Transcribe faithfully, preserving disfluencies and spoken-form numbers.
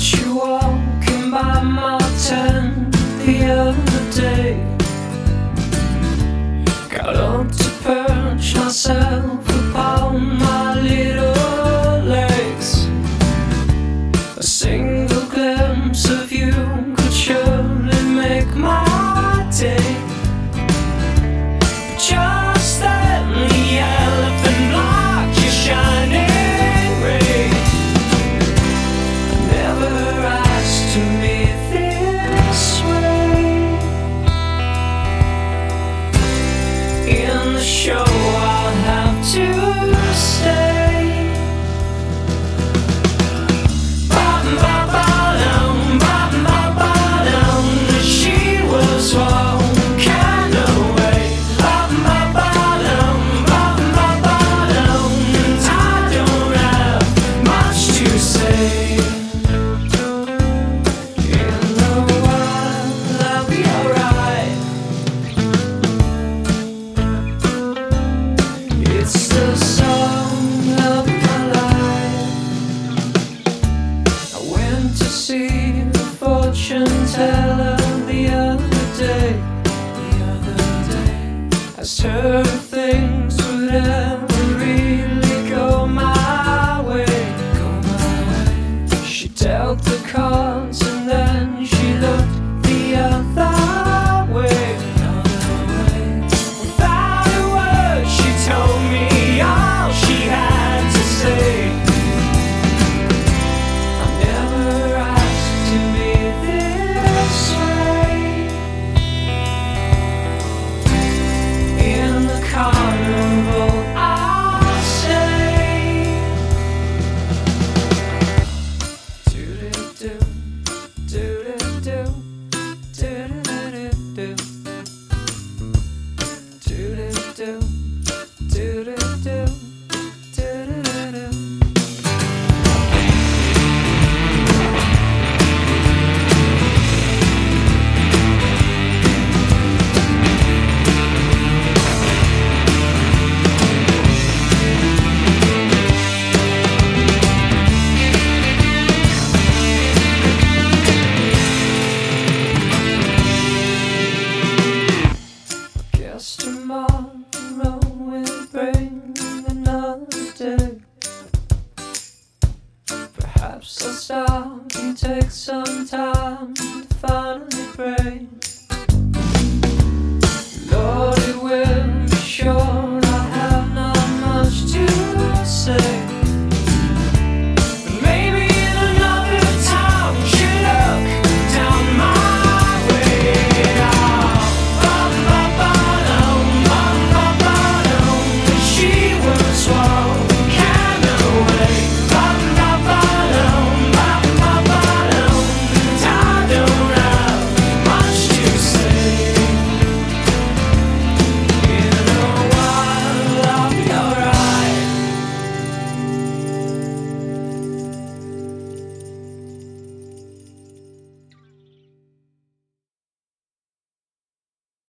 Caught you walking by my tent the other day. Got up to perch myself upon my little legs. A single glimpse of you could surely make my day. Just then the elephant blocked your shining ray. Never asked to be this way. In the show I'll have to stay. She was walking away. And I don't have much to say. In a while I'll be alright. It's the song of my life. I went to see the fortune teller the other day. The other day, asked her if things would ever really go my way. Go my way. She dealt the cards and then she looked the other way. The other way. Without a word, she told me all she had to say. I never asked to be this way. In the carnival I'll stay. Do-do-do, do-do-do, do-do-do-do. Do-do-do, do-do-do, do-do-do-do. Guess tomorrow will bring another day. Perhaps I'll stop and take some time